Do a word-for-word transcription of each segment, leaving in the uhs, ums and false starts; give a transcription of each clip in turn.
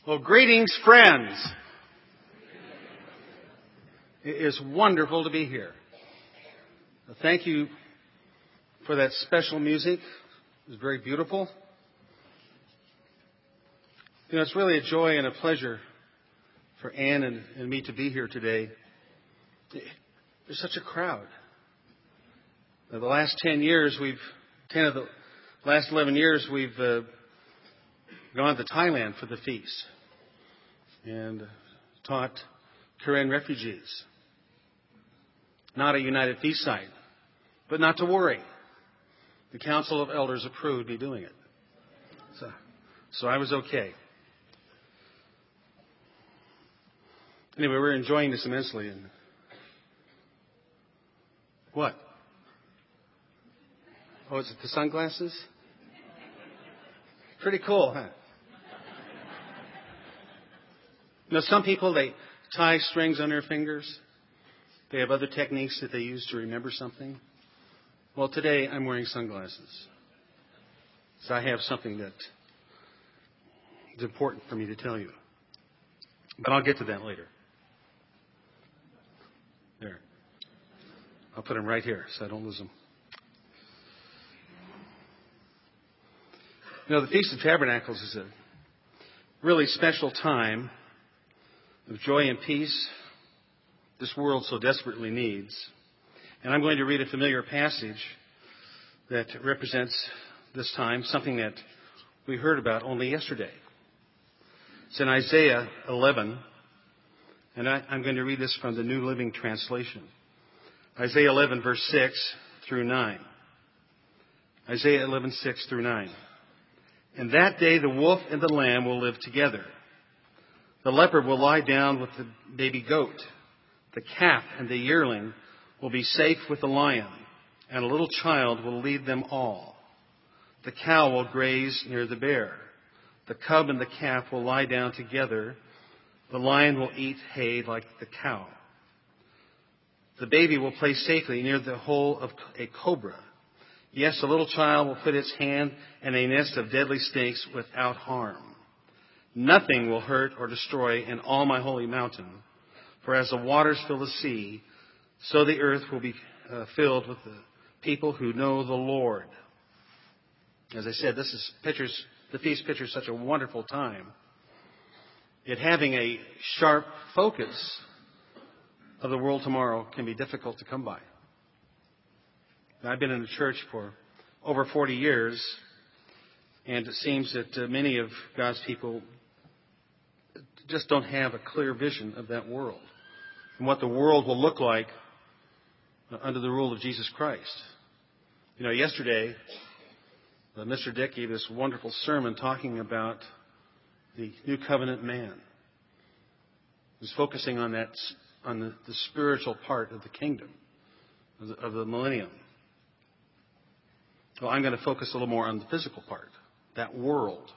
Well, greetings, friends. It is wonderful to be here. Thank you for that special music. It was very beautiful. You know, it's really a joy and a pleasure for Ann and, and me to be here today. There's such a crowd. Now, the last ten years, we've ten of the last eleven years, we've uh, gone to Thailand for the feast and taught Karen refugees. Not a United Feast site, but not to worry. The Council of Elders approved me doing it. So, so I was okay. Anyway, we're enjoying this immensely. And what? Oh, is it the sunglasses? Pretty cool, huh? You know, some people, they tie strings on their fingers. They have other techniques that they use to remember something. Well, today I'm wearing sunglasses. So I have something that is important for me to tell you. But I'll get to that later. There. I'll put them right here so I don't lose them. You know, the Feast of Tabernacles is a really special time of joy and peace this world so desperately needs. And I'm going to read a familiar passage that represents this time, something that we heard about only yesterday. It's in Isaiah eleven, and I, I'm going to read this from the New Living Translation. Isaiah eleven, verse six through nine. Isaiah eleven, six through nine. In that day the wolf and the lamb will live together. The leopard will lie down with the baby goat. The calf and the yearling will be safe with the lion, and a little child will lead them all. The cow will graze near the bear. The cub and the calf will lie down together. The lion will eat hay like the cow. The baby will play safely near the hole of a cobra. Yes, a little child will put its hand in a nest of deadly snakes without harm. Nothing will hurt or destroy in all my holy mountain. For as the waters fill the sea, so the earth will be uh, filled with the people who know the Lord. As I said, this is pictures, the feast pictures such a wonderful time. Yet having a sharp focus of the world tomorrow can be difficult to come by. Now, I've been in the church for over forty years, and it seems that uh, many of God's people just don't have a clear vision of that world and what the world will look like under the rule of Jesus Christ. You know, yesterday, uh, Mister Dick gave this wonderful sermon talking about the new covenant man. He was focusing on that, on the, the spiritual part of the kingdom, of the, of the millennium. Well, I'm going to focus a little more on the physical part, that world.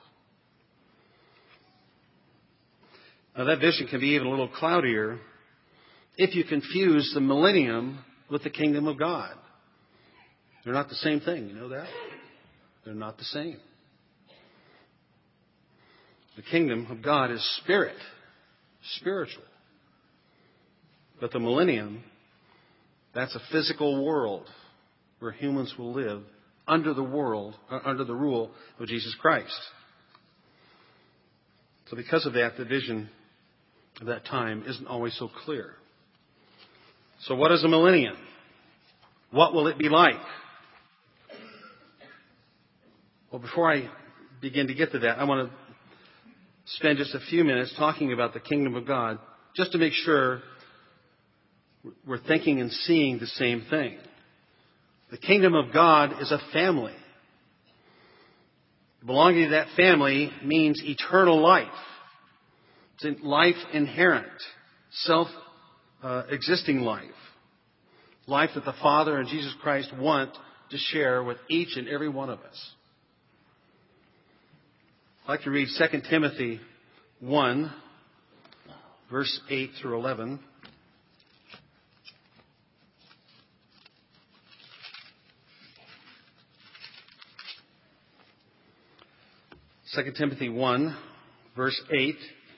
Now, that vision can be even a little cloudier if you confuse the millennium with the kingdom of God. They're not the same thing, you know that? They're not the same. The kingdom of God is spirit, spiritual. But the millennium, that's a physical world where humans will live under the world, uh, under the rule of Jesus Christ. So because of that, the vision of that time isn't always so clear. So what is a millennium? What will it be like? Well, before I begin to get to that, I want to spend just a few minutes talking about the kingdom of God, just to make sure we're thinking and seeing the same thing. The kingdom of God is a family. Belonging to that family means eternal life. It's life inherent, self-existing uh, life. Life that the Father and Jesus Christ want to share with each and every one of us. I'd like to read Second Timothy one, verse eight through eleven. Second Timothy one, verse eight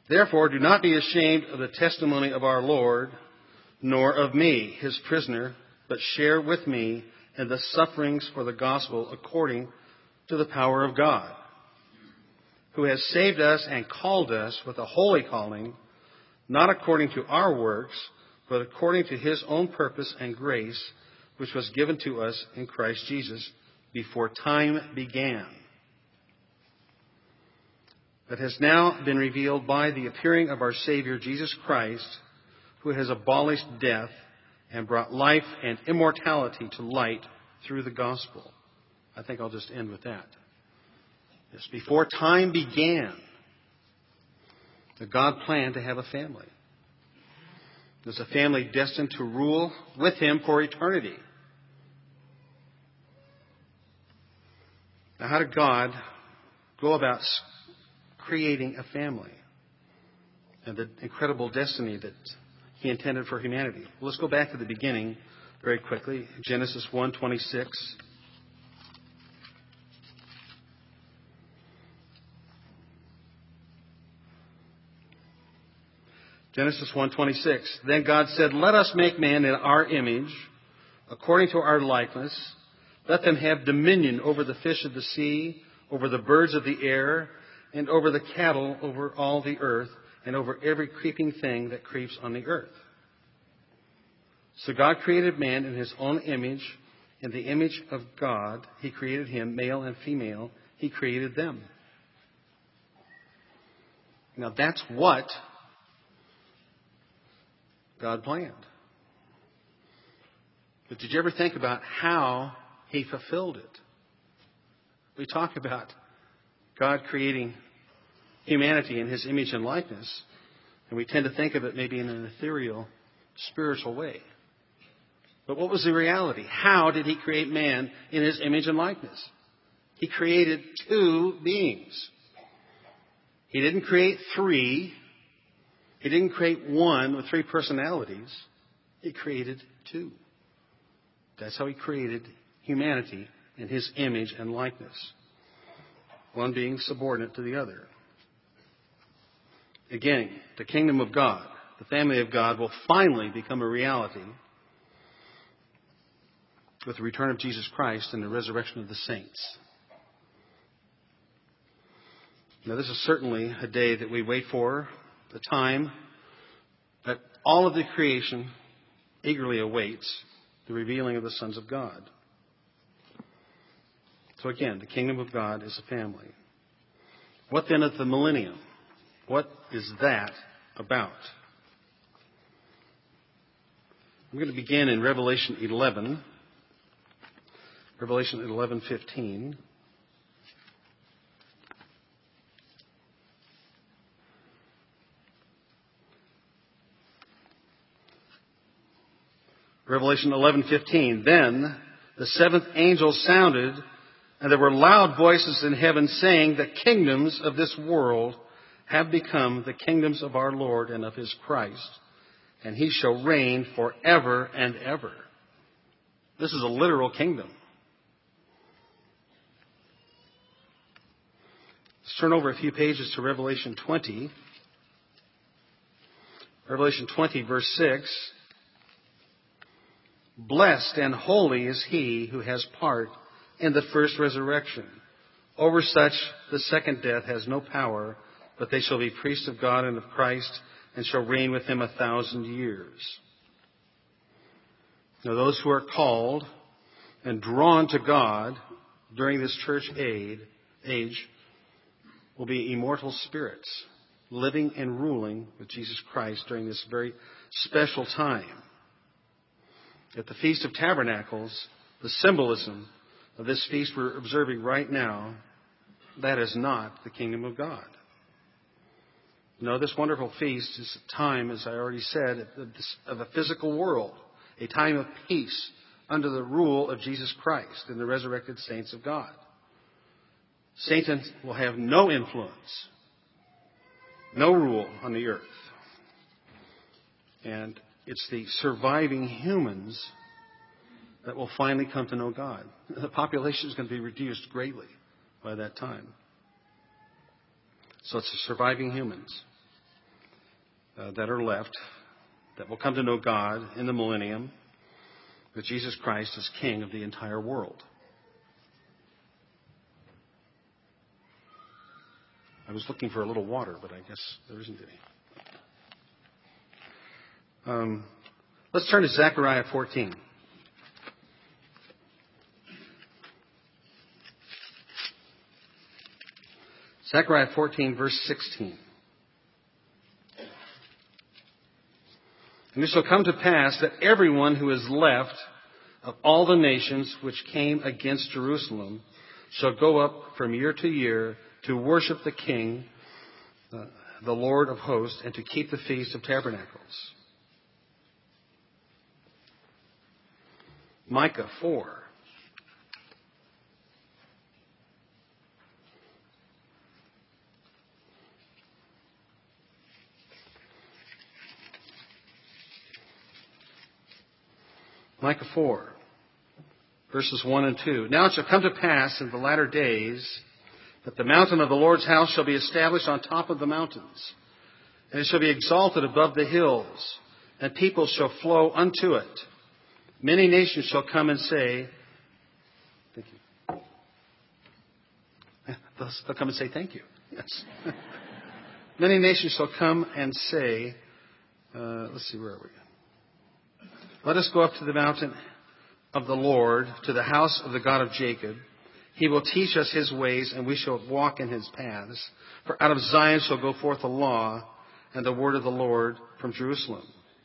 Therefore, do not be ashamed of the testimony of our Lord, nor of me, his prisoner, but share with me in the sufferings for the gospel according to the power of God, who has saved us and called us with a holy calling, not according to our works, but according to his own purpose and grace, which was given to us in Christ Jesus before time began, that has now been revealed by the appearing of our Savior Jesus Christ, who has abolished death and brought life and immortality to light through the gospel. I think I'll just end with that. Yes, before time began, that God planned to have a family. There's a family destined to rule with him for eternity. Now, how did God go about creating a family and the incredible destiny that he intended for humanity? Well, let's go back to the beginning very quickly. Genesis one twenty-six. Genesis one twenty-six. Then God said, let us make man in our image, according to our likeness. Let them have dominion over the fish of the sea, over the birds of the air, and over the cattle, over all the earth, and over every creeping thing that creeps on the earth. So God created man in his own image. In the image of God, he created him, male and female. He created them. Now that's what God planned. But did you ever think about how he fulfilled it? We talk about God creating humanity in his image and likeness, and we tend to think of it maybe in an ethereal, spiritual way. But what was the reality? How did he create man in his image and likeness? He created two beings. He didn't create three. He didn't create one with three personalities. He created two. That's how he created humanity in his image and likeness. One being subordinate to the other. Again, the kingdom of God, the family of God, will finally become a reality with the return of Jesus Christ and the resurrection of the saints. Now, this is certainly a day that we wait for, the time that all of the creation eagerly awaits the revealing of the sons of God. So again, the kingdom of God is a family. What then of the millennium? What is that about? I'm going to begin in Revelation eleven. Revelation eleven fifteen. Revelation eleven fifteen. Then the seventh angel sounded, and there were loud voices in heaven saying, the kingdoms of this world have become the kingdoms of our Lord and of his Christ, and he shall reign forever and ever. This is a literal kingdom. Let's turn over a few pages to Revelation twenty. Revelation twenty, verse six. Blessed and holy is he who has part in the first resurrection. Over such the second death has no power, but they shall be priests of God and of Christ, and shall reign with him a thousand years. Now those who are called and drawn to God during this church age will be immortal spirits, living and ruling with Jesus Christ during this very special time. At the Feast of Tabernacles, the symbolism of this feast we're observing right now, that is not the kingdom of God. No, this wonderful feast is a time, as I already said, of a physical world, a time of peace under the rule of Jesus Christ and the resurrected saints of God. Satan will have no influence, no rule on the earth. And it's the surviving humans that will finally come to know God. The population is going to be reduced greatly by that time. So it's the surviving humans. uh, that are left that will come to know God in the millennium with Jesus Christ as King of the entire world. I was looking for a little water, but I guess there isn't any. Um, let's turn to Zechariah fourteen. Zechariah fourteen, verse sixteen. And it shall come to pass that everyone who is left of all the nations which came against Jerusalem shall go up from year to year to worship the King, uh, the Lord of hosts, and to keep the Feast of Tabernacles. Micah four. Micah four, verses one and two. Now it shall come to pass in the latter days that the mountain of the Lord's house shall be established on top of the mountains, and it shall be exalted above the hills, and people shall flow unto it. Many nations shall come and say, thank you. They'll, they'll come and say thank you. Yes. Many nations shall come and say, uh, let's see, where are we? Let us go up to the mountain of the Lord, to the house of the God of Jacob. He will teach us his ways, and we shall walk in his paths. For out of Zion shall go forth the law and the word of the Lord from Jerusalem.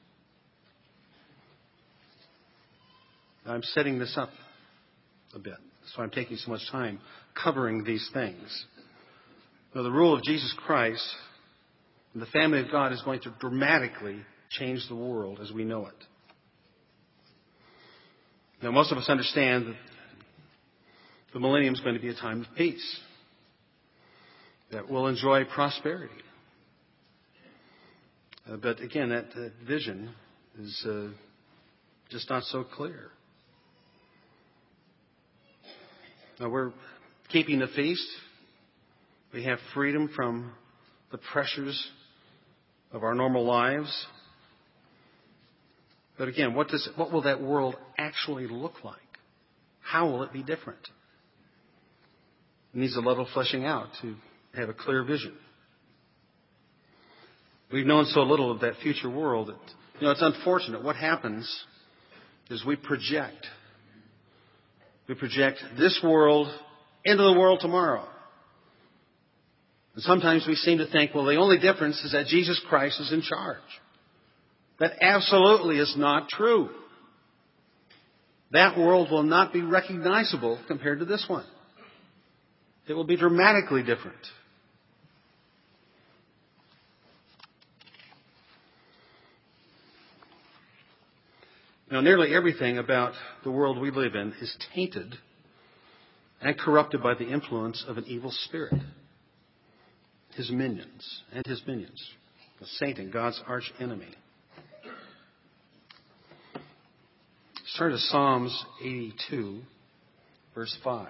I'm setting this up a bit. That's why I'm taking so much time covering these things. Now, the rule of Jesus Christ and the family of God is going to dramatically change the world as we know it. Now, most of us understand that the millennium is going to be a time of peace, that we'll enjoy prosperity. Uh, but again, that, that vision is uh, just not so clear. Now, we're keeping the feast. We have freedom from the pressures of our normal lives. But again, what does what will that world actually look like? How will it be different? It needs a little fleshing out to have a clear vision. We've known so little of that future world that, you know, it's unfortunate. What happens is we project. We project this world into the world tomorrow. And sometimes we seem to think, well, the only difference is that Jesus Christ is in charge. That absolutely is not true. That world will not be recognizable compared to this one. It will be dramatically different. Now, nearly everything about the world we live in is tainted and corrupted by the influence of an evil spirit. His minions and his minions. Satan, God's arch enemy. Turn to Psalms eighty-two, verse five.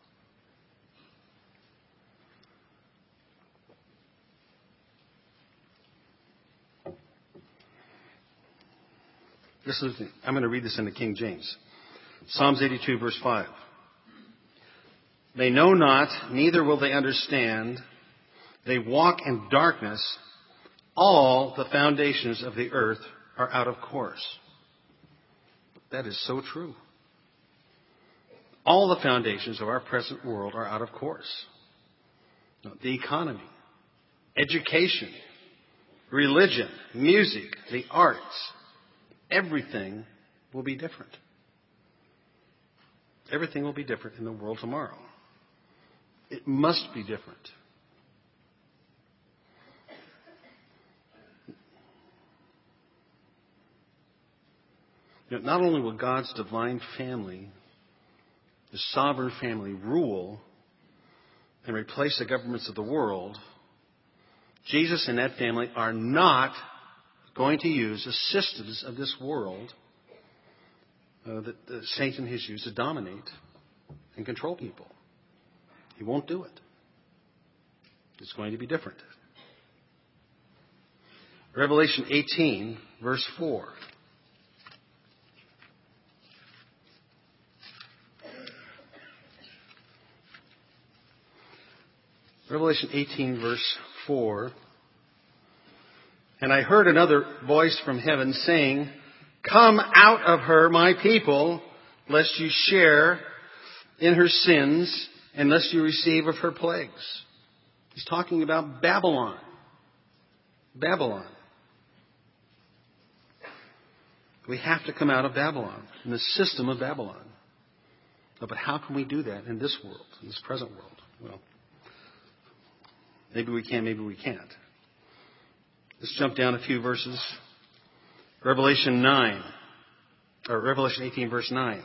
This is, I'm going to read this in the King James. Psalms eighty-two, verse five. They know not, neither will they understand. They walk in darkness. All the foundations of the earth are out of course. That is so true. All the foundations of our present world are out of course. The economy, education, religion, music, the arts, everything will be different. Everything will be different in the world tomorrow. It must be different. You know, not only will God's divine family, the sovereign family, rule and replace the governments of the world, Jesus and that family are not going to use the systems of this world uh, that, that Satan has used to dominate and control people. He won't do it. It's going to be different. Revelation eighteen, verse four. Revelation eighteen, verse four. And I heard another voice from heaven saying, "Come out of her, my people, lest you share in her sins, and lest you receive of her plagues." He's talking about Babylon. Babylon. We have to come out of Babylon, in the system of Babylon. But how can we do that in this world, in this present world? Well, maybe we can, maybe we can't. Let's jump down a few verses. Revelation nine, or Revelation eighteen, verse nine.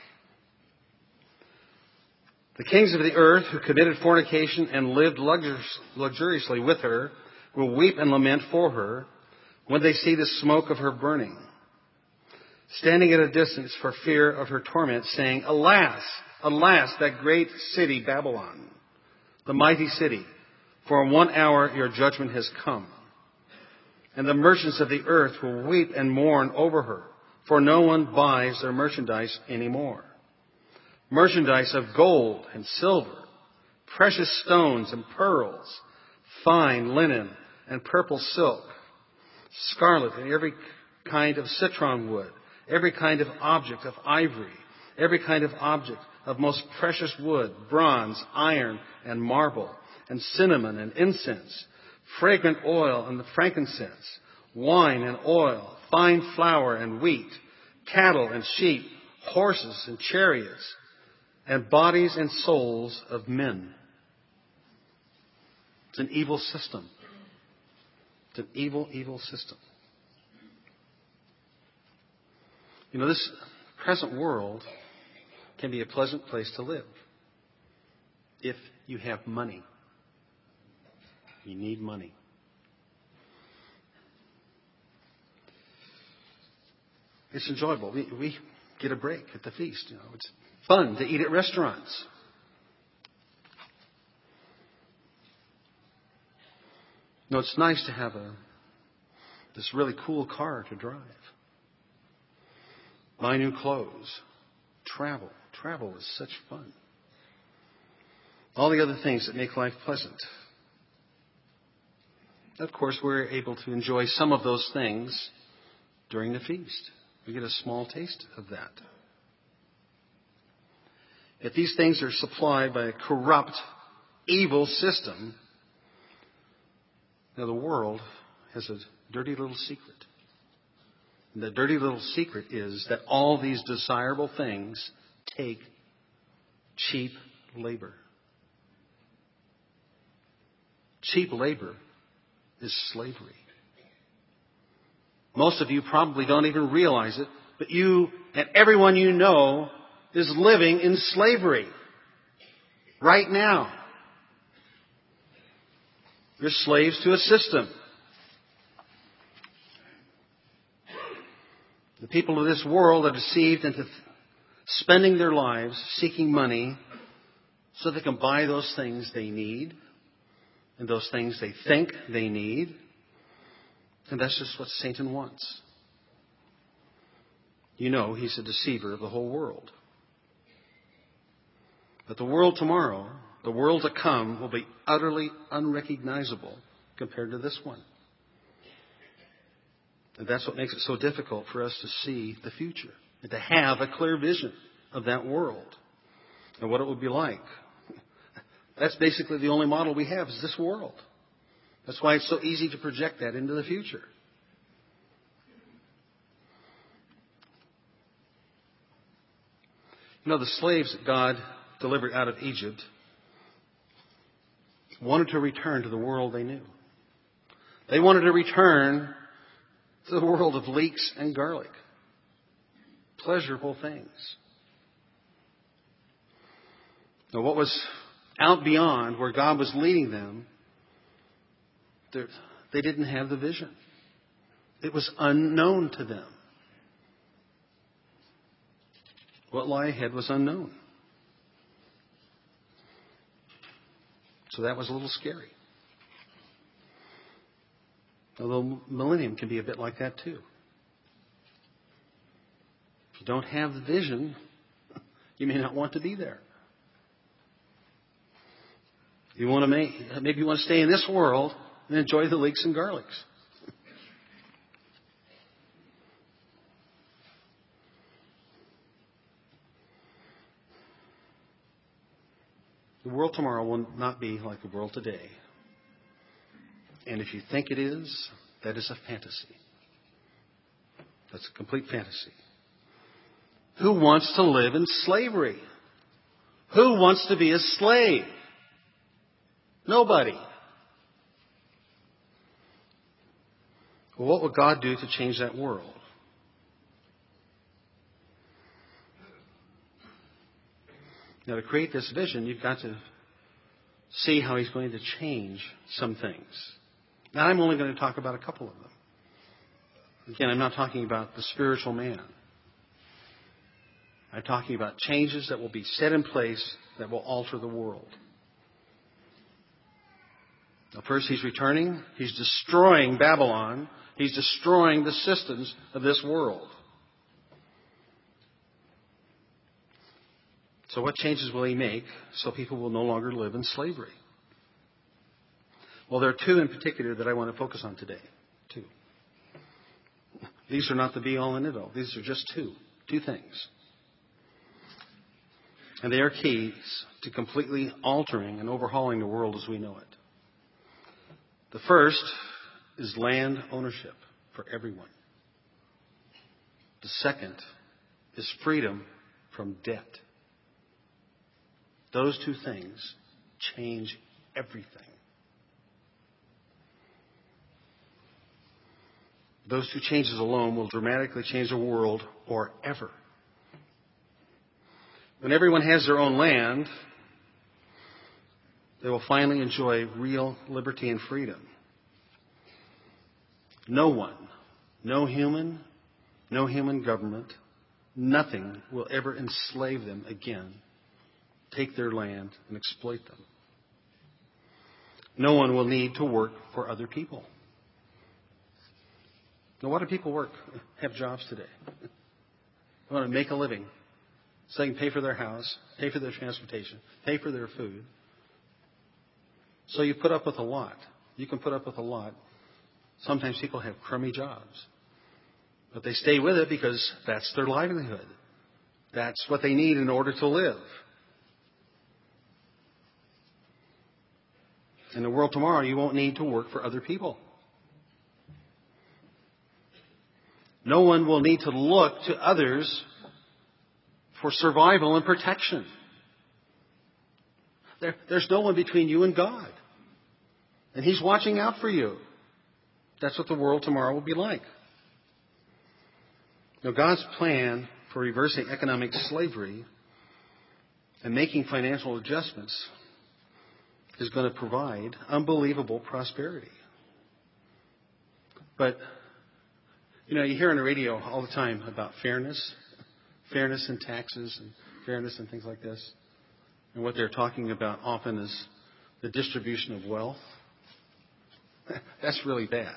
The kings of the earth who committed fornication and lived luxuriously with her will weep and lament for her when they see the smoke of her burning, standing at a distance for fear of her torment, saying, "Alas, alas, that great city Babylon, the mighty city, for in one hour your judgment has come. And the merchants of the earth will weep and mourn over her, for no one buys their merchandise anymore. Merchandise of gold and silver, precious stones and pearls, fine linen and purple silk, scarlet and every kind of citron wood, every kind of object of ivory, every kind of object of most precious wood, bronze, iron, and marble, and cinnamon and incense, fragrant oil and the frankincense, wine and oil, fine flour and wheat, cattle and sheep, horses and chariots, and bodies and souls of men." It's an evil system. It's an evil, evil system. You know, this present world can be a pleasant place to live if you have money. You need money. It's enjoyable. We, we get a break at the feast. You know, it's fun to eat at restaurants. You know, it's nice to have a this really cool car to drive. Buy new clothes. Travel. Travel is such fun. All the other things that make life pleasant. Of course, we're able to enjoy some of those things during the feast. We get a small taste of that. If these things are supplied by a corrupt, evil system, now the world has a dirty little secret. And the dirty little secret is that all these desirable things take cheap labor. Cheap labor is slavery. Most of you probably don't even realize it, but you and everyone you know is living in slavery right now. You're slaves to a system. The people of this world are deceived into spending their lives seeking money so they can buy those things they need and those things they think they need. And that's just what Satan wants. You know, he's a deceiver of the whole world. But the world tomorrow, the world to come, will be utterly unrecognizable compared to this one. And that's what makes it so difficult for us to see the future and to have a clear vision of that world and what it would be like. That's basically the only model we have is this world. That's why it's so easy to project that into the future. You know, the slaves that God delivered out of Egypt wanted to return to the world they knew. They wanted to return to the world of leeks and garlic. Pleasurable things. Now, what was out beyond where God was leading them, they didn't have the vision. It was unknown to them. What lay ahead was unknown. So that was a little scary. Although millennium can be a bit like that too. If you don't have the vision, you may not want to be there. You want to make, maybe you want to stay in this world and enjoy the leeks and garlics. The world tomorrow will not be like the world today. And if you think it is, that is a fantasy. That's a complete fantasy. Who wants to live in slavery? Who wants to be a slave? Nobody. Well, what would God do to change that world? Now, to create this vision, you've got to see how He's going to change some things. Now, I'm only going to talk about a couple of them. Again, I'm not talking about the spiritual man. I'm talking about changes that will be set in place that will alter the world. Now, first, He's returning. He's destroying Babylon. He's destroying the systems of this world. So what changes will He make so people will no longer live in slavery? Well, there are two in particular that I want to focus on today. Two. These are not the be-all and end-all. These are just two. Two things. And they are keys to completely altering and overhauling the world as we know it. The first is land ownership for everyone. The second is freedom from debt. Those two things change everything. Those two changes alone will dramatically change the world forever. When everyone has their own land, they will finally enjoy real liberty and freedom. No one, no human, no human government, nothing will ever enslave them again, take their land and exploit them. No one will need to work for other people. Now, why do people work, have jobs today? They want to make a living so they can pay for their house, pay for their transportation, pay for their food. So you put up with a lot. You can put up with a lot. Sometimes people have crummy jobs. But they stay with it because that's their livelihood. That's what they need in order to live. In the world tomorrow, you won't need to work for other people. No one will need to look to others for survival and protection. There, there's no one between you and God. And He's watching out for you. That's what the world tomorrow will be like. Now, God's plan for reversing economic slavery and making financial adjustments is going to provide unbelievable prosperity. But, you know, you hear on the radio all the time about fairness, fairness in taxes and fairness and things like this. And what they're talking about often is the distribution of wealth. That's really bad.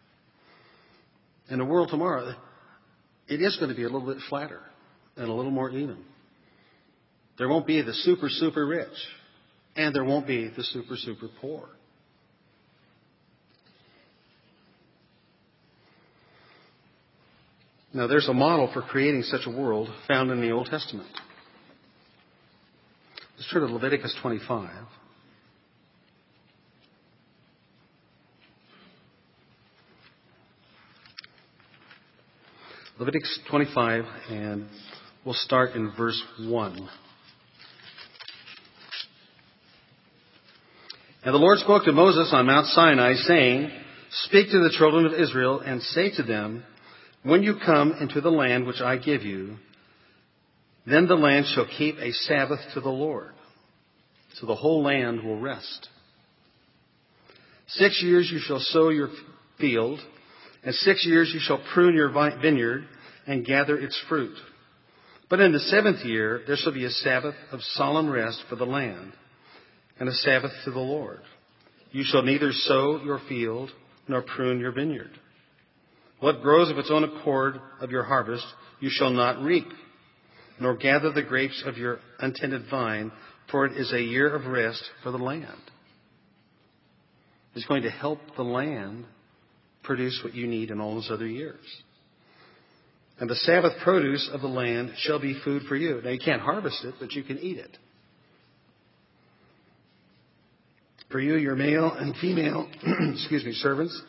In the world tomorrow, it is going to be a little bit flatter and a little more even. There won't be the super, super rich. And there won't be the super, super poor. Now, there's a model for creating such a world found in the Old Testament. Let's turn to Leviticus twenty-five. Leviticus twenty-five, and we'll start in verse one. And the Lord spoke to Moses on Mount Sinai, saying, "Speak to the children of Israel and say to them, when you come into the land which I give you, then the land shall keep a Sabbath to the Lord. So the whole land will rest. Six years you shall sow your field, and six years you shall prune your vineyard and gather its fruit. But in the seventh year there shall be a Sabbath of solemn rest for the land, and a Sabbath to the Lord. You shall neither sow your field, nor prune your vineyard. What grows of its own accord of your harvest you shall not reap, nor gather the grapes of your untended vine, for it is a year of rest for the land. It's going to help the land produce what you need in all those other years. And the Sabbath produce of the land shall be food for you. Now, you can't harvest it, but you can eat it. For you, your male and female, excuse me, servants,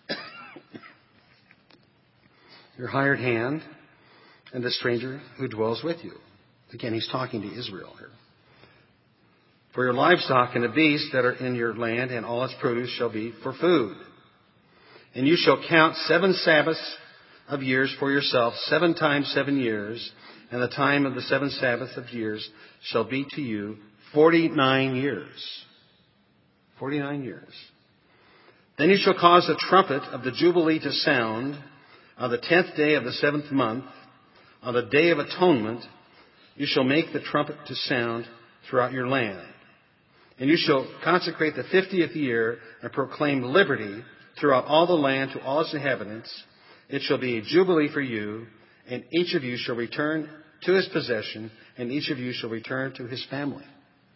your hired hand, and the stranger who dwells with you. Again, he's talking to Israel here. For your livestock and the beasts that are in your land and all its produce shall be for food. And you shall count seven Sabbaths of years for yourself, seven times seven years, and the time of the seven Sabbaths of years shall be to you forty-nine years. Forty-nine years. Then you shall cause the trumpet of the Jubilee to sound on the tenth day of the seventh month. On the day of atonement, you shall make the trumpet to sound throughout your land. And you shall consecrate the fiftieth year and proclaim liberty throughout all the land to all its inhabitants. It shall be a jubilee for you, and each of you shall return to his possession, and each of you shall return to his family.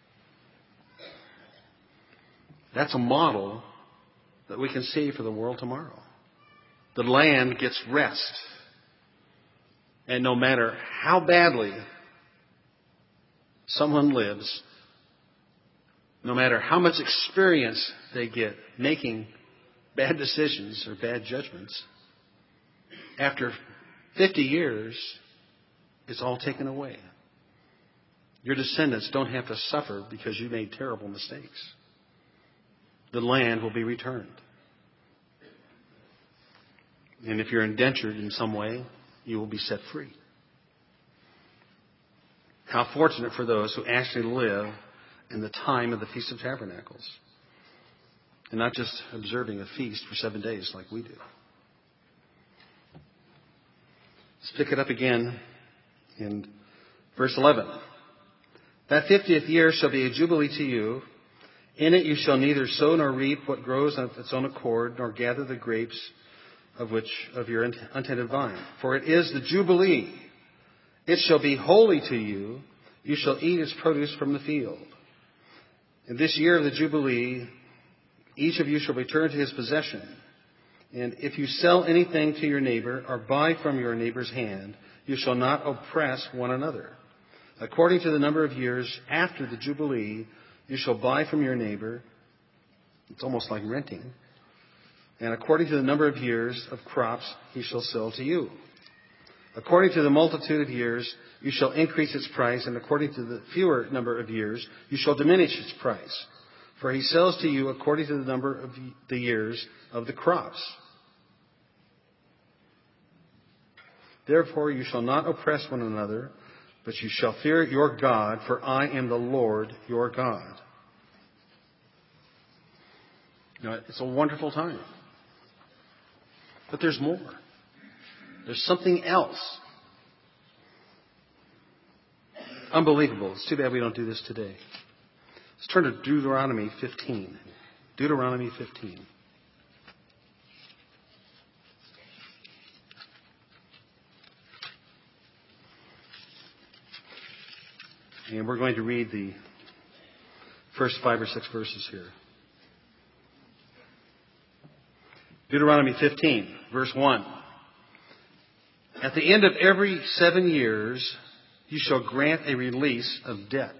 That's a model that we can see for the world tomorrow. The land gets rest. And no matter how badly someone lives, no matter how much experience they get making bad decisions or bad judgments, after fifty years, it's all taken away. Your descendants don't have to suffer because you made terrible mistakes. The land will be returned. And if you're indentured in some way, you will be set free. How fortunate for those who actually live in the time of the Feast of Tabernacles and not just observing a feast for seven days like we do. Let's pick it up again in verse eleven. That fiftieth year shall be a jubilee to you. In it you shall neither sow nor reap what grows of its own accord, nor gather the grapes of which of your untended vine. For it is the jubilee. It shall be holy to you. You shall eat its produce from the field. In this year of the jubilee, each of you shall return to his possession. And if you sell anything to your neighbor or buy from your neighbor's hand, you shall not oppress one another. According to the number of years after the jubilee, you shall buy from your neighbor. It's almost like renting. And according to the number of years of crops, he shall sell to you. According to the multitude of years, you shall increase its price, and according to the fewer number of years, you shall diminish its price. For he sells to you according to the number of the years of the crops. Therefore you shall not oppress one another, but you shall fear your God, for I am the Lord your God. You know, it's a wonderful time. But there's more. There's something else. Unbelievable. It's too bad we don't do this today. Let's turn to Deuteronomy fifteen. Deuteronomy fifteen. And we're going to read the first five or six verses here. Deuteronomy fifteen, verse one. At the end of every seven years, you shall grant a release of debts.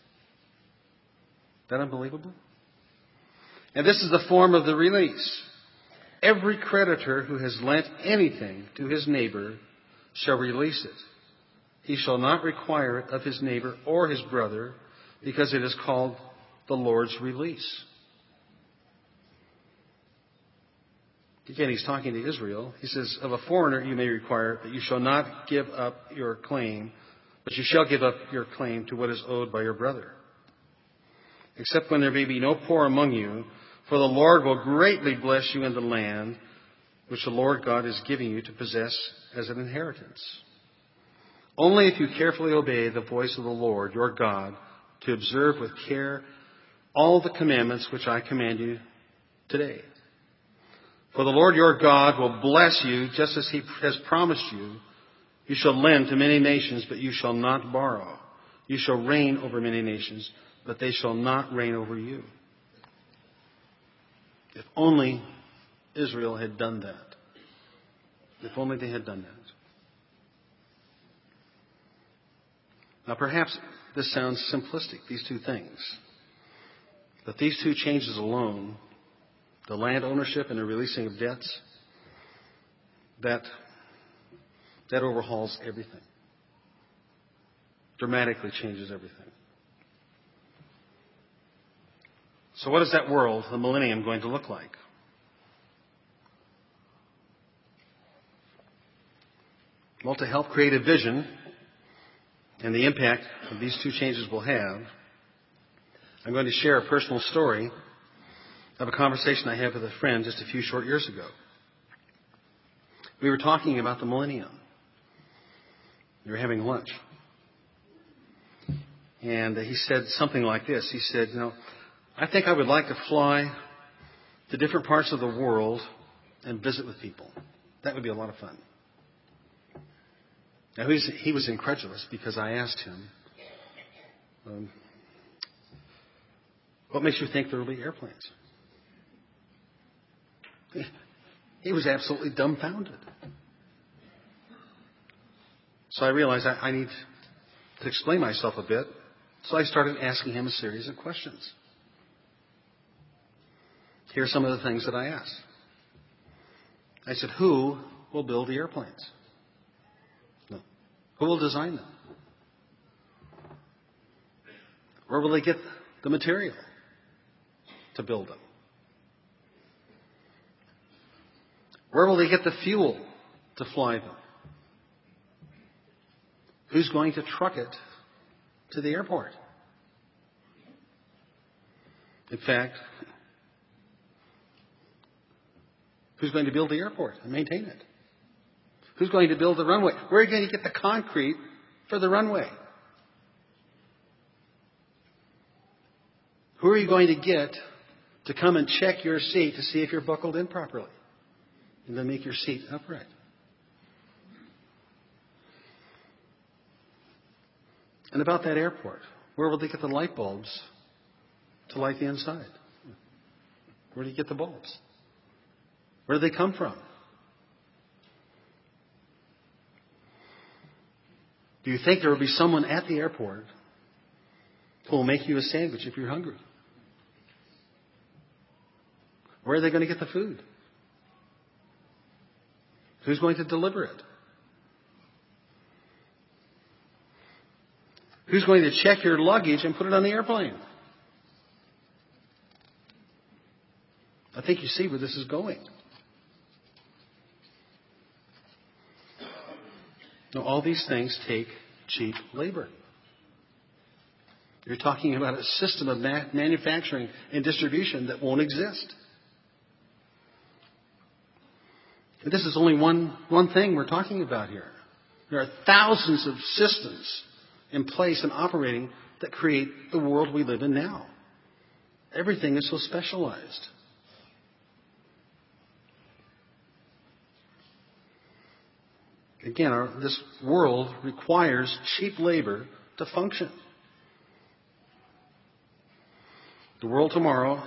Is that unbelievable? And this is the form of the release. Every creditor who has lent anything to his neighbor shall release it. He shall not require it of his neighbor or his brother, because it is called the Lord's release. Again, he's talking to Israel. He says, of a foreigner you may require, but you shall not give up your claim, but you shall give up your claim to what is owed by your brother. Except when there may be no poor among you, for the Lord will greatly bless you in the land which the Lord God is giving you to possess as an inheritance. Only if you carefully obey the voice of the Lord your God, to observe with care all the commandments which I command you today. For the Lord your God will bless you just as he has promised you. You shall lend to many nations, but you shall not borrow. You shall reign over many nations, but they shall not reign over you. If only Israel had done that. If only they had done that. Now perhaps this sounds simplistic, these two things. But these two changes alone, the land ownership and the releasing of debts, that, that overhauls everything. Dramatically changes everything. So what is that world, the millennium, going to look like? Well, to help create a vision and the impact that these two changes will have, I'm going to share a personal story of a conversation I had with a friend just a few short years ago. We were talking about the millennium. We were having lunch. And he said something like this. He said, you know, I think I would like to fly to different parts of the world and visit with people. That would be a lot of fun. Now, he was incredulous because I asked him, um, what makes you think there will be airplanes? He was absolutely dumbfounded. So I realized I, I need to explain myself a bit. So I started asking him a series of questions. Here are some of the things that I asked. I said, who will build the airplanes? No. Who will design them? Where will they get the material to build them? Where will they get the fuel to fly them? Who's going to truck it to the airport? In fact, who's going to build the airport and maintain it? Who's going to build the runway? Where are you going to get the concrete for the runway? Who are you going to get to come and check your seat to see if you're buckled in properly and then make your seat upright? And about that airport, where will they get the light bulbs to light the inside? Where do you get the bulbs? Where do they come from? Do you think there will be someone at the airport who will make you a sandwich if you're hungry? Where are they going to get the food? Who's going to deliver it? Who's going to check your luggage and put it on the airplane? I think you see where this is going. Now, all these things take cheap labor. You're talking about a system of ma- manufacturing and distribution that won't exist. And this is only one, one thing we're talking about here. There are thousands of systems in place and operating that create the world we live in now. Everything is so specialized. Again, our, this world requires cheap labor to function. The world tomorrow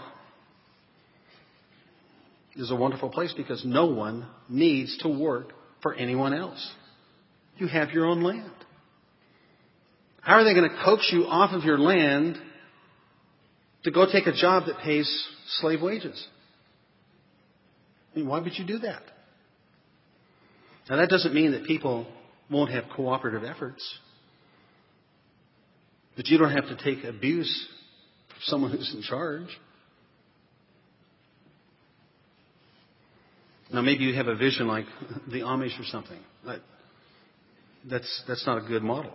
is a wonderful place because no one needs to work for anyone else. You have your own land. How are they going to coax you off of your land to go take a job that pays slave wages? I mean, why would you do that? Now, that doesn't mean that people won't have cooperative efforts. But you don't have to take abuse from someone who's in charge. Now, maybe you have a vision like the Amish or something. That's, that's not a good model.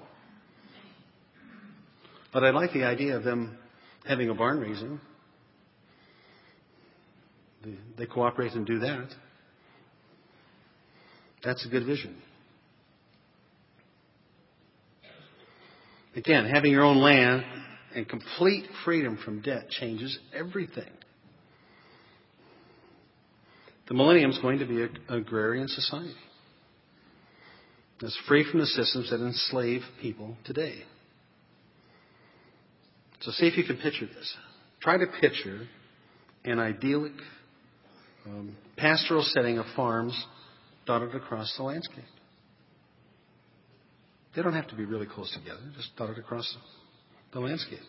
But I like the idea of them having a barn raising. They, they cooperate and do that. That's a good vision. Again, having your own land and complete freedom from debt changes everything. The millennium is going to be an agrarian society that's free from the systems that enslave people today. So see if you can picture this. Try to picture an idyllic um, pastoral setting of farms dotted across the landscape. They don't have to be really close together, just dotted across the landscape.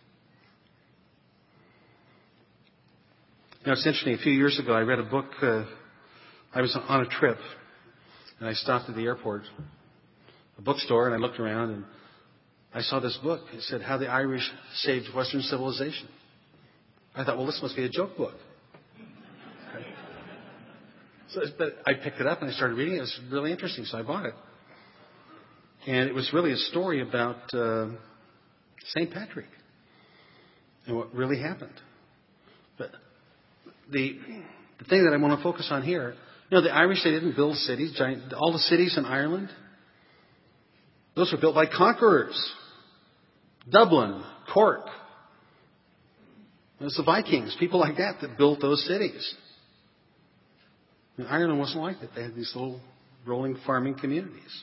Now, it's interesting. A few years ago, I read a book. Uh, I was on a trip, and I stopped at the airport, a bookstore, and I looked around, and I saw this book. It said, How the Irish Saved Western Civilization. I thought, well, this must be a joke book. Okay. So but I picked it up, and I started reading it. It was really interesting, so I bought it. And it was really a story about uh, Saint Patrick and what really happened. But the the thing that I want to focus on here, you know, the Irish, they didn't build cities. Giant, all the cities in Ireland, those were built by conquerors. Dublin, Cork. It was the Vikings, people like that, that built those cities. And Ireland wasn't like that. They had these little rolling farming communities.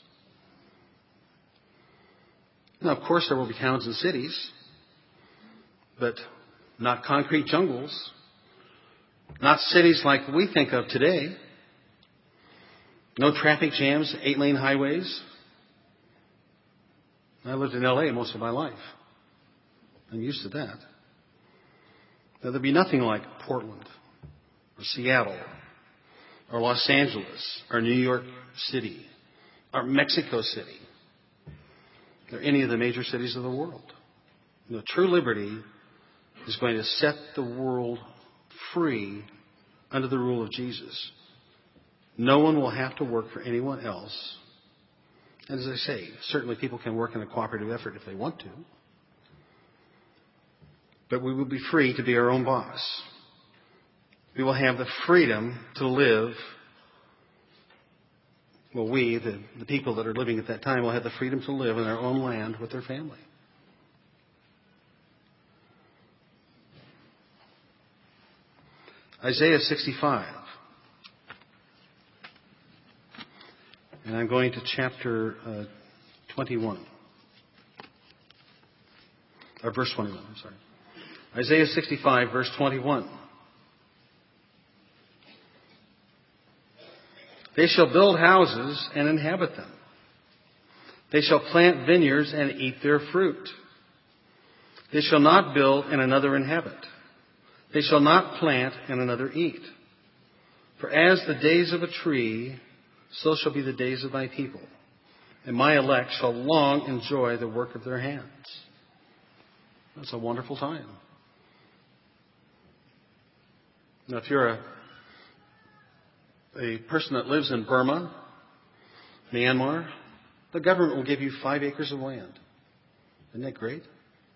Now, of course, there will be towns and cities, but not concrete jungles. Not cities like we think of today. No traffic jams, eight-lane highways. I lived in L A most of my life. I'm used to that. Now, there'd be nothing like Portland or Seattle or Los Angeles or New York City or Mexico City or any of the major cities of the world. You know, true liberty is going to set the world free under the rule of Jesus. No one will have to work for anyone else. And as I say, certainly people can work in a cooperative effort if they want to. But we will be free to be our own boss. We will have the freedom to live. Well, we, the, the people that are living at that time, will have the freedom to live in their own land with their family. Isaiah sixty-five. And I'm going to chapter uh, twenty-one. Or verse twenty-one, I'm sorry. Isaiah sixty-five, verse twenty-one. They shall build houses and inhabit them. They shall plant vineyards and eat their fruit. They shall not build and another inhabit. They shall not plant and another eat. For as the days of a tree, so shall be the days of my people. And my elect shall long enjoy the work of their hands. That's a wonderful time. Now, if you're a, a person that lives in Burma, Myanmar, the government will give you five acres of land. Isn't that great?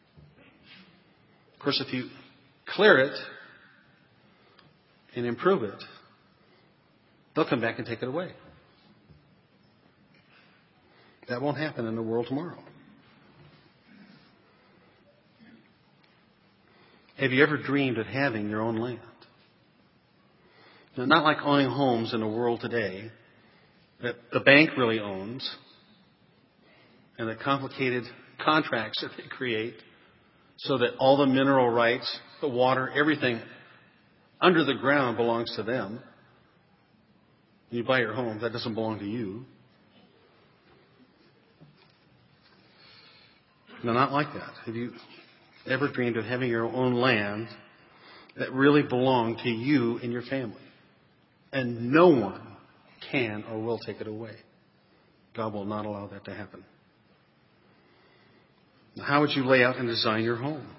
Of course, if you clear it and improve it, they'll come back and take it away. That won't happen in the world tomorrow. Have you ever dreamed of having your own land? Now, not like owning homes in the world today that the bank really owns and the complicated contracts that they create so that all the mineral rights, the water, everything under the ground belongs to them. You buy your home, that doesn't belong to you. No, not like that. Have you ever dreamed of having your own land that really belonged to you and your family? And no one can or will take it away. God will not allow that to happen. Now, how would you lay out and design your home?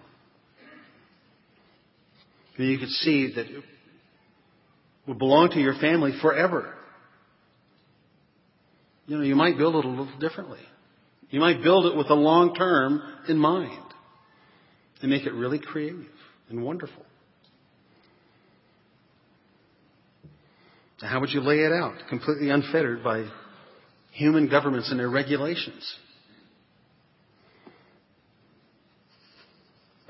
And you could see that it would belong to your family forever. You know, you might build it a little differently. You might build it with a long term in mind and make it really creative and wonderful. Now, how would you lay it out? Completely unfettered by human governments and their regulations.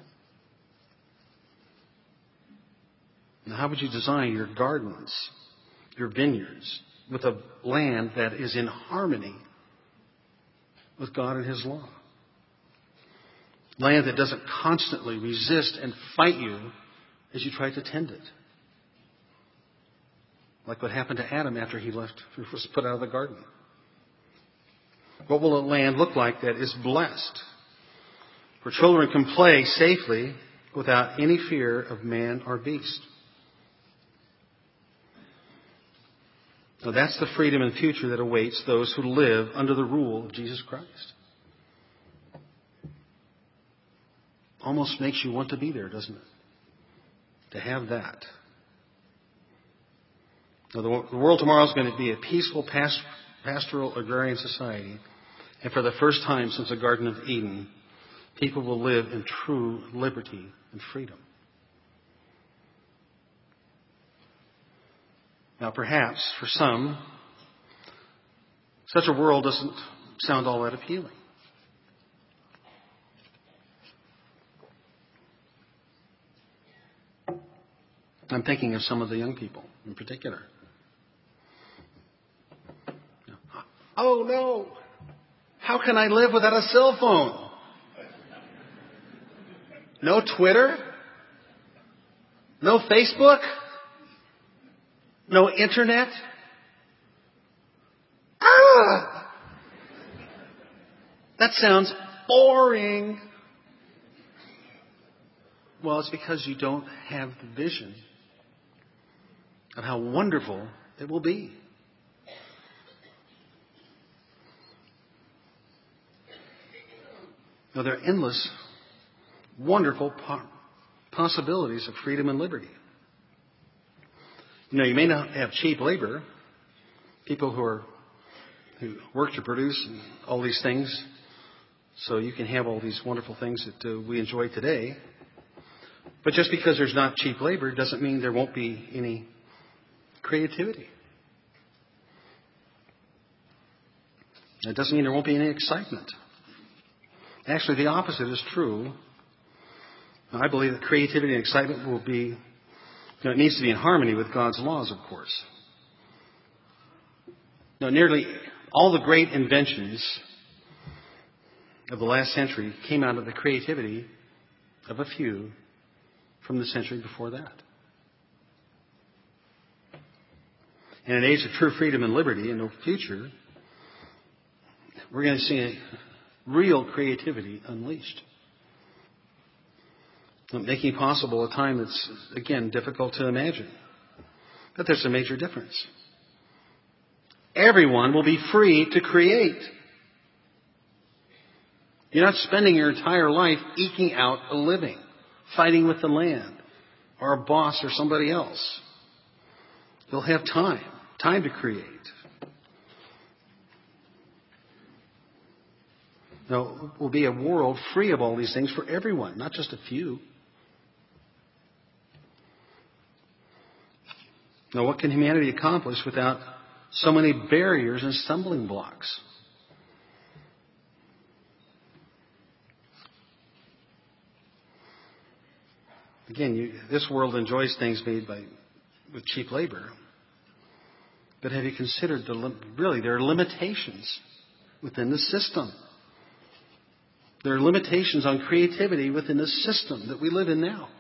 Now, how would you design your gardens your vineyards, with a land that is in harmony with God and His law. Land that doesn't constantly resist and fight you as you try to tend it. Like what happened to Adam after he left, was put out of the garden. What will a land look like that is blessed, where children can play safely without any fear of man or beast? Now that's the freedom and future that awaits those who live under the rule of Jesus Christ. Almost makes you want to be there, doesn't it? To have that. Now, the world tomorrow is going to be a peaceful, past, pastoral, agrarian society. And for the first time since the Garden of Eden, people will live in true liberty and freedom. Now, perhaps, for some, such a world doesn't sound all that appealing. I'm thinking of some of the young people in particular. Oh no! How can I live without a cell phone? No Twitter? No Facebook? No internet? Ah! That sounds boring. Well, it's because you don't have the vision of how wonderful it will be. Now, there are endless, wonderful po- possibilities of freedom and liberty. You know, you may not have cheap labor, people who are who work to produce and all these things, so you can have all these wonderful things that uh, we enjoy today. But just because there's not cheap labor doesn't mean there won't be any creativity. It doesn't mean there won't be any excitement. Actually, the opposite is true. I believe that creativity and excitement will be, you know, it needs to be in harmony with God's laws, of course. Now, nearly all the great inventions of the last century came out of the creativity of a few from the century before that. In an age of true freedom and liberty in the future, we're going to see a real creativity unleashed, making possible a time that's, again, difficult to imagine. But there's a major difference. Everyone will be free to create. You're not spending your entire life eking out a living, fighting with the land, or a boss or somebody else. You'll have time, time to create. No, it will be a world free of all these things for everyone, not just a few. Now, what can humanity accomplish without so many barriers and stumbling blocks? Again, you, this world enjoys things made by with cheap labor. But have you considered, the, really, there are limitations within the system. There are limitations on creativity within the system that we live in now.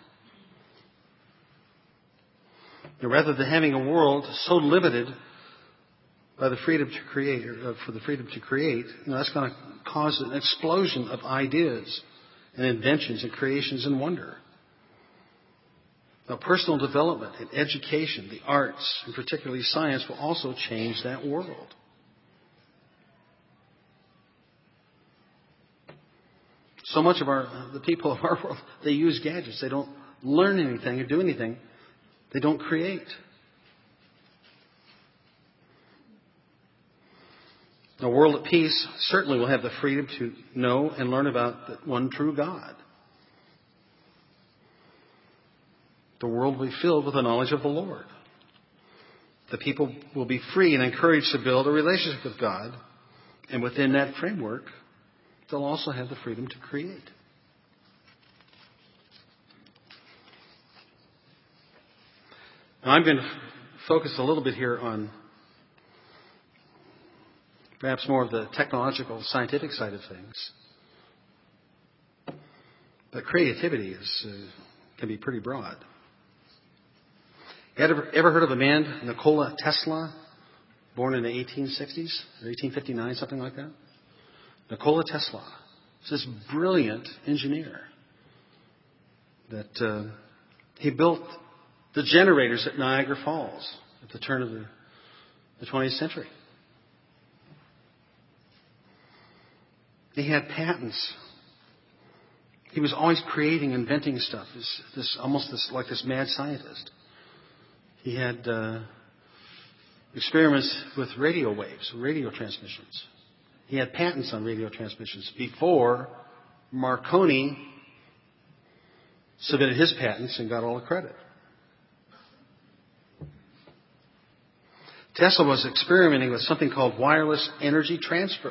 And rather than having a world so limited by the freedom to create, or for the freedom to create, you know, that's going to cause an explosion of ideas and inventions and creations and wonder. Now, personal development and education, the arts, and particularly science, will also change that world. So much of our the people of our world, they use gadgets. They don't learn anything or do anything. They don't create. A world at peace certainly will have the freedom to know and learn about the one true God. The world will be filled with the knowledge of the Lord. The people will be free and encouraged to build a relationship with God. And within that framework, they'll also have the freedom to create. Now, I'm going to focus a little bit here on perhaps more of the technological, scientific side of things. But creativity is, uh, can be pretty broad. You ever, ever heard of a man, Nikola Tesla, born in the eighteen sixties or eighteen fifty-nine, something like that? Nikola Tesla is this brilliant engineer that uh, he built the generators at Niagara Falls at the turn of the, the twentieth century. He had patents. He was always creating, inventing stuff. This, this almost this, like this mad scientist. He had uh, experiments with radio waves, radio transmissions. He had patents on radio transmissions before Marconi submitted his patents and got all the credit. Tesla was experimenting with something called wireless energy transfer.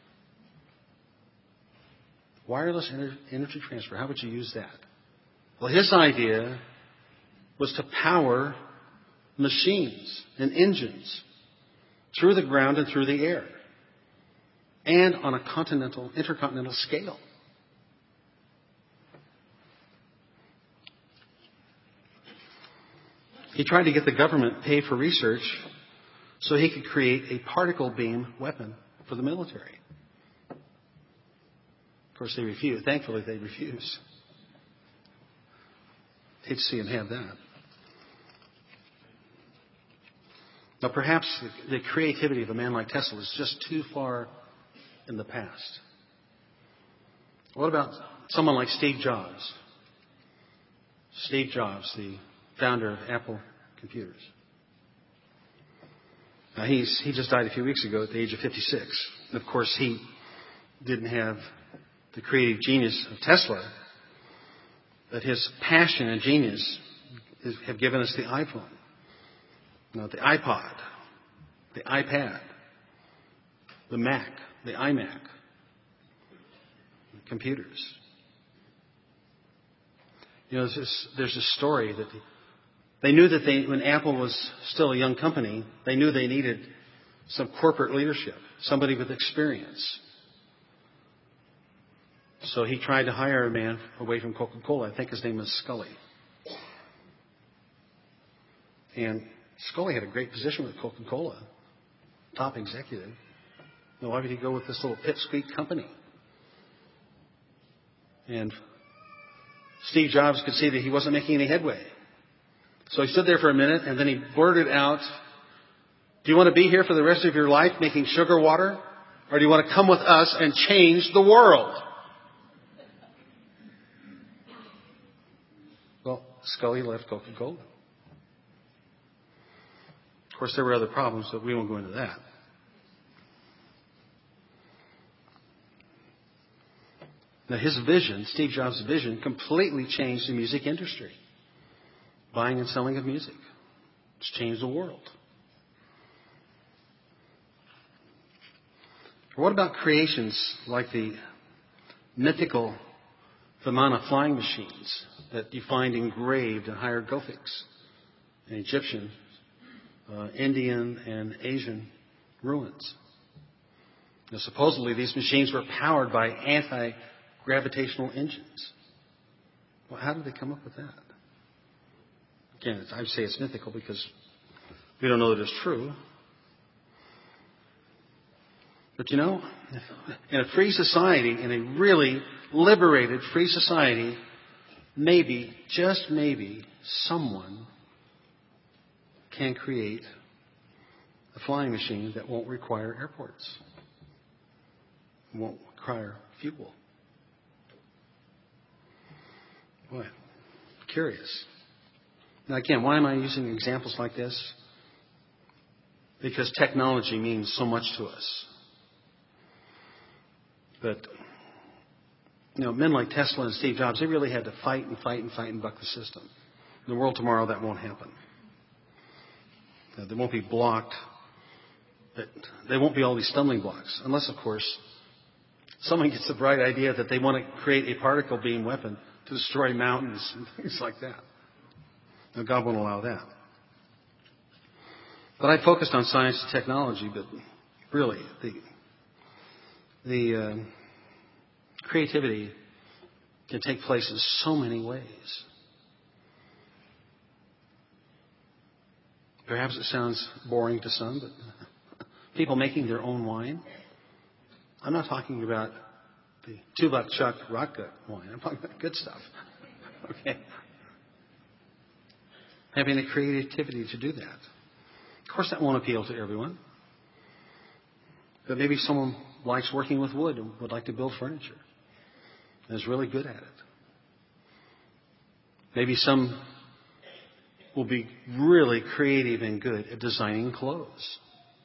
Wireless ener- energy transfer. How would you use that? Well, his idea was to power machines and engines through the ground and through the air, and on a continental, intercontinental scale. He tried to get the government to pay for research so he could create a particle beam weapon for the military. Of course, they refused. Thankfully, they refused. Hate to see him have that. Now, perhaps the creativity of a man like Tesla is just too far in the past. What about someone like Steve Jobs? Steve Jobs, the founder of Apple Computers. Now, he's, he just died a few weeks ago at the age of fifty-six. And of course, he didn't have the creative genius of Tesla, but his passion and genius is, have given us the iPhone, you know, the iPod, the iPad, the Mac, the iMac, the computers. You know, there's this, there's a story that they knew that they, when Apple was still a young company, they knew they needed some corporate leadership, somebody with experience. So he tried to hire a man away from Coca-Cola. I think his name was Scully. And Scully had a great position with Coca-Cola, top executive. Now, why would he go with this little pipsqueak company? And Steve Jobs could see that he wasn't making any headway. So he stood there for a minute, and then he blurted out, "Do you want to be here for the rest of your life making sugar water? Or do you want to come with us and change the world?" Well, Scully left Coca-Cola. Of course, there were other problems, but we won't go into that. Now, his vision, Steve Jobs' vision, completely changed the music industry. Buying and selling of music. It's changed the world. What about creations like the mythical Vimana flying machines that you find engraved in hieroglyphics in Egyptian, uh, Indian, and Asian ruins? Now, supposedly, these machines were powered by anti-gravitational engines. Well, how did they come up with that? Again, I would say it's mythical because we don't know that it's true. But you know, in a free society, in a really liberated free society, maybe, just maybe, someone can create a flying machine that won't require airports, won't require fuel. Boy, curious. Now again, why am I using examples like this? Because technology means so much to us. But, you know, men like Tesla and Steve Jobs, they really had to fight and fight and fight and buck the system. In the world tomorrow, that won't happen. They won't be blocked. They won't be all these stumbling blocks. Unless, of course, someone gets the bright idea that they want to create a particle beam weapon to destroy mountains and things like that. Now, God won't allow that. But I focused on science and technology, but really, the, the uh, creativity can take place in so many ways. Perhaps it sounds boring to some, but people making their own wine. I'm not talking about the two-buck chuck rot gut wine. I'm talking about good stuff. Okay? Having the creativity to do that. Of course, that won't appeal to everyone. But maybe someone likes working with wood and would like to build furniture and is really good at it. Maybe some will be really creative and good at designing clothes.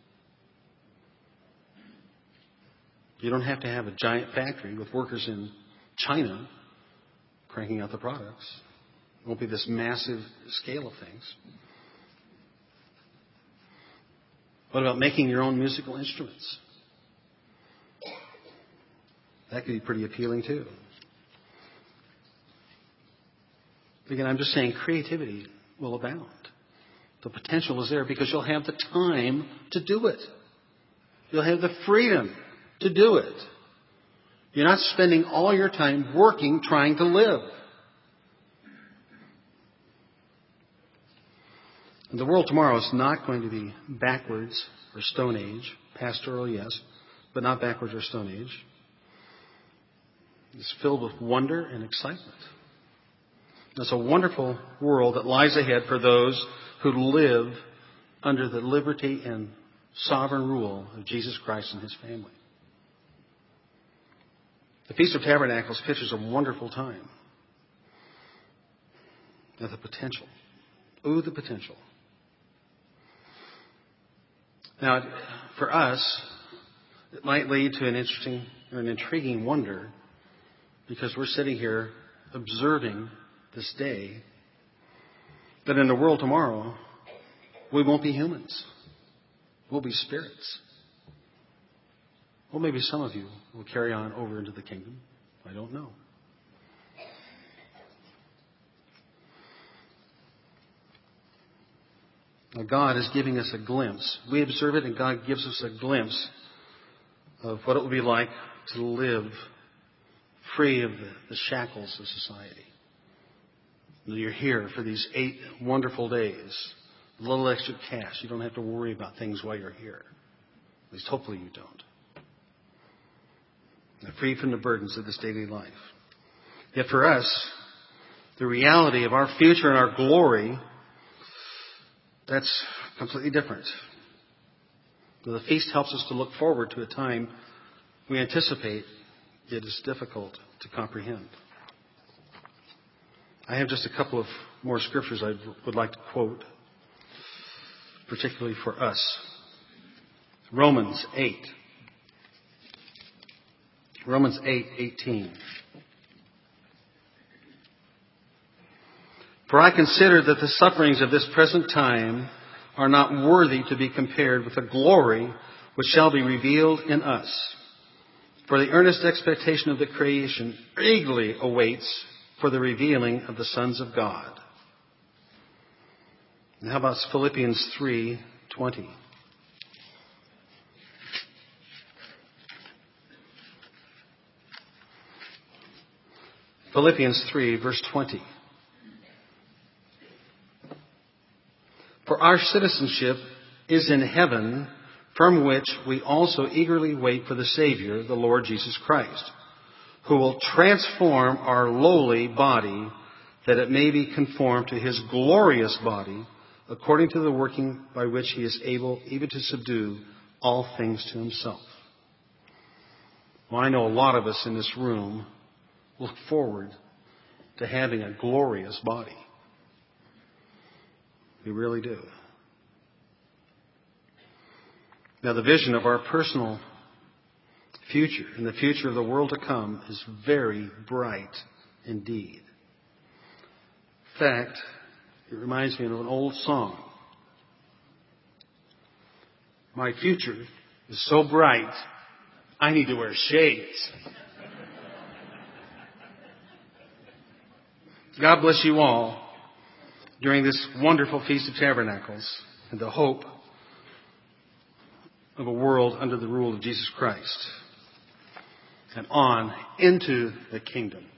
You don't have to have a giant factory with workers in China cranking out the products. It won't be this massive scale of things. What about making your own musical instruments? That could be pretty appealing too. Again, I'm just saying creativity will abound. The potential is there because you'll have the time to do it. You'll have the freedom to do it. You're not spending all your time working, trying to live. And the world tomorrow is not going to be backwards or Stone Age. Pastoral, yes, but not backwards or Stone Age. It's filled with wonder and excitement. It's a wonderful world that lies ahead for those who live under the liberty and sovereign rule of Jesus Christ and His family. The Feast of Tabernacles pictures a wonderful time. And the potential. Ooh, the potential. Now, for us, it might lead to an interesting or an intriguing wonder because we're sitting here observing this day that in the world tomorrow, we won't be humans. We'll be spirits. Well, maybe some of you will carry on over into the kingdom. I don't know. Now, God is giving us a glimpse. We observe it and God gives us a glimpse of what it will be like to live free of the, the shackles of society. You're here for these eight wonderful days. A little extra cash. You don't have to worry about things while you're here. At least hopefully you don't. You're free from the burdens of this daily life. Yet for us, the reality of our future and our glory, that's completely different. The feast helps us to look forward to a time we anticipate it is difficult to comprehend. I have just a couple of more scriptures I would like to quote, particularly for us. Romans eight. Romans eight eighteen. For I consider that the sufferings of this present time are not worthy to be compared with the glory which shall be revealed in us. For the earnest expectation of the creation eagerly awaits for the revealing of the sons of God. And how about Philippians three twenty? Philippians three, verse twenty. For our citizenship is in heaven, from which we also eagerly wait for the Savior, the Lord Jesus Christ, who will transform our lowly body, that it may be conformed to His glorious body, according to the working by which He is able even to subdue all things to Himself. Well, I know a lot of us in this room look forward to having a glorious body. We really do. Now, the vision of our personal future and the future of the world to come is very bright indeed. In fact, it reminds me of an old song. My future is so bright, I need to wear shades. God bless you all during this wonderful Feast of Tabernacles and the hope of a world under the rule of Jesus Christ and on into the kingdom.